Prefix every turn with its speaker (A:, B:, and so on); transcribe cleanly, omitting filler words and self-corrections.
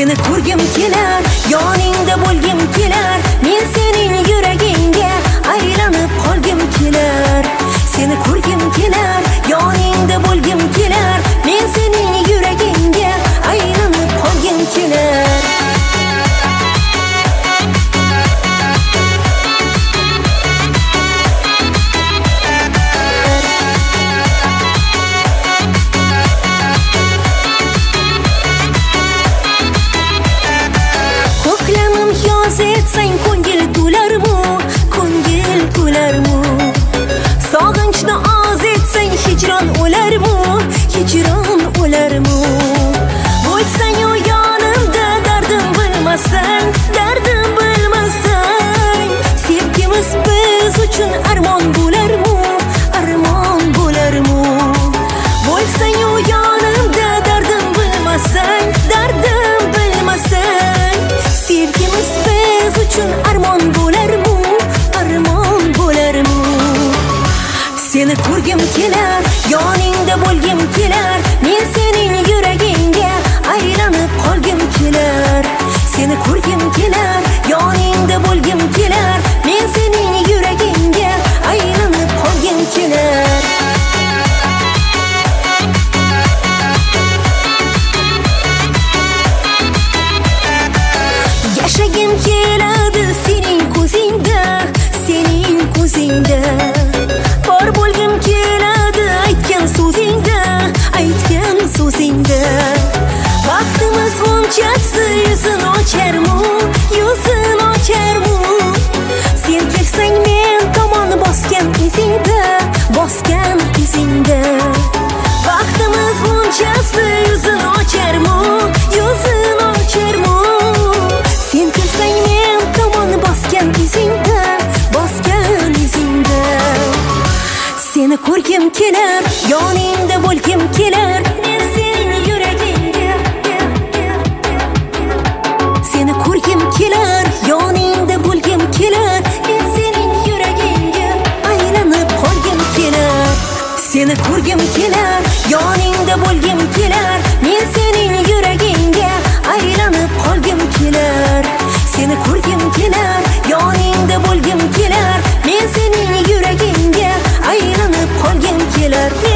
A: Seni ko'rgim kelar, yoningda bo'lgim kelar, men sening yuragingga aylanib qolgim kelar. Seni ko'rgim kelar, yoningda bo'lgim kelar, men sening yuragingga aylanib qolgim kelar. Etsang ko'ngil to'larmi, ko'ngil to'larmi? Sog'inchni oz etsang hijron o'larmi, hijron o'larmi? Bo'lsang u yonimda dardim bilmasang, dardim bilmasang, sevgimiz biz uchun armon bo'larmi, armon bo'larmi? Bo'lsang u yonimda dardim bilmasang, dardim bilmasang, sevgimiz biz uchun armon bo'larmi, armon bo'larmi? Seni ko'rgim kelar, yoningda bo'lgim kelar, men sening yuragingga aylanib qolgim kelar. Seni ko'rgim kelar, yoningda bo'lgim kelar, men sening yuragingga aylanib qolgim kelar. Yashagim keladi sening ko'zingda, sening ko'zingda. Bor bo'lgim keladi aytgan so'zingda, aytgan so'zingda. Vaqtimiz g'unchasi yuzini ocharmi, yuzini ocharmi? Sen kelsang men tomon bosgan izingda, bosgan izingda. Vaqtimiz g'unchasi yuzini ocharmi, yuzini ocharmi? Sen kelsang men tomon bosgan izingda, bosgan izingda. Seni ko'rgim kelar, yoningda bo'lgim kelar, men sening yuragingga. Seni ko'rgim kelar, yoningda bo'lgim kelar, men sening yuragingga aylanib qolgim kelar. Seni ko'rgim kelar, yoningda bo'lgim kelar, men sening yuragingga aylanib qolgim kelar. Seni ko'rgim kelar, yoningda bo'lgim kelar, men sening yuragingga aylanib qolgim kelar.